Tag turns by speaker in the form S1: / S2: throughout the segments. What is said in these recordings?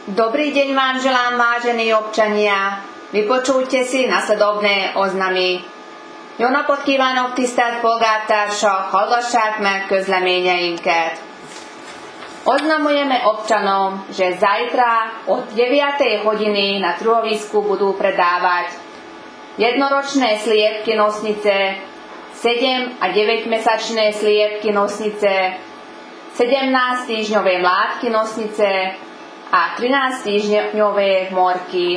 S1: Dobrý deň vám želám, vážení občania. Vypočujte si nasledovné oznamy. Jó napot kívánok, tisztelt polgártársak! Hallgassák meg közleményeinket. Oznamujeme občanom, že zajtra od 9. hodiny na trhovisku budú predávať jednoročné sliepky nosnice, 7 a 9-mesačné sliepky nosnice, 17-týždňové mládky nosnice a 13-týždňové morky.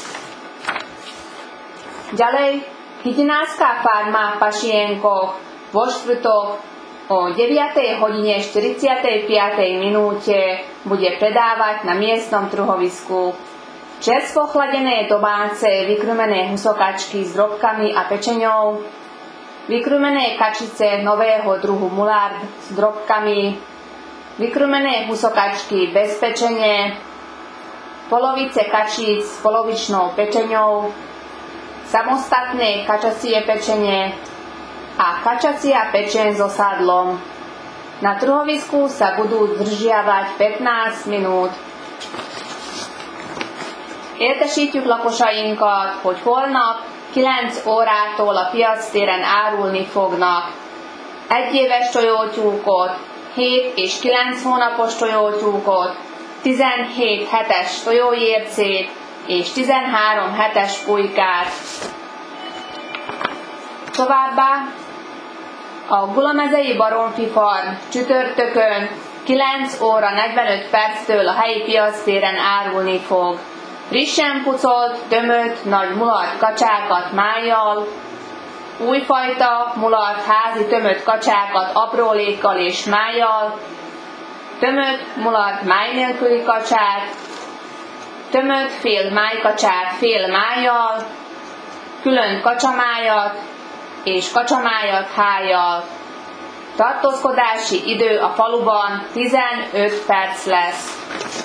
S1: Ďalej, hydinárska farma v Pašienkoch vo štvrtok o 9. hodine 45. minúte bude predávať na miestnom trhovisku čerstvo chladené domáce vykrumené husokačky s drobkami a pečeňou, vykrumené kačice nového druhu mulard s drobkami, vykrumené husokačky bez pečene, polovice kačíc s polovičnou pečeňou, samostatné kačacie pečenie a kačacia pečeň so sadlom. Na trhovisku sa budú zdržiavať 15 minút. Értesítjük lakosainkat, hogy holnap 9 órától a piactéren árulni fognak 1 éves tojótyúkot, 7 és 9 hónapos tojótyúkot, 17 hetes tojójércét és 13 hetes pulykát. Továbbá a Gulamezei Baromfi Farm csütörtökön 9 óra 45 perctől a helyi piactéren árulni fog frissen pucolt, tömött nagy mulard kacsákat májjal, újfajta mulard házi tömött kacsákat aprólékkal és májjal, tömött mulard máj nélküli kacsát, tömött fél májkacsát fél májjal, külön kacsamájat és kacsamájat hájjal. Tartózkodási idő a faluban 15 perc lesz.